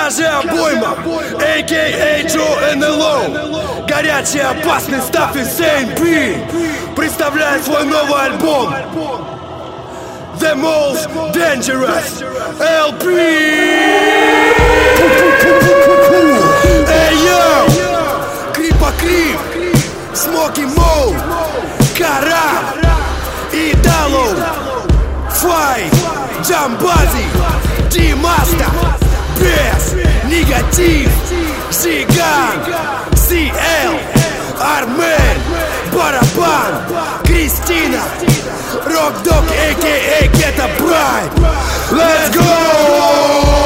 Даже обойма, a.k.a. Joe NLO. Горячий, опасный став Insane P представляет свой новый альбом The Most Dangerous LP. Эй, йоу! Крипа-крип, Смоки Моу, Кара и Даллоу, Фай, Джамбази, Димаста, Бес, Негатив, Зиган, CL, Армен, Барабан, Кристина, Рок-дог, a.k.a. Ghetto Prime. Let's go!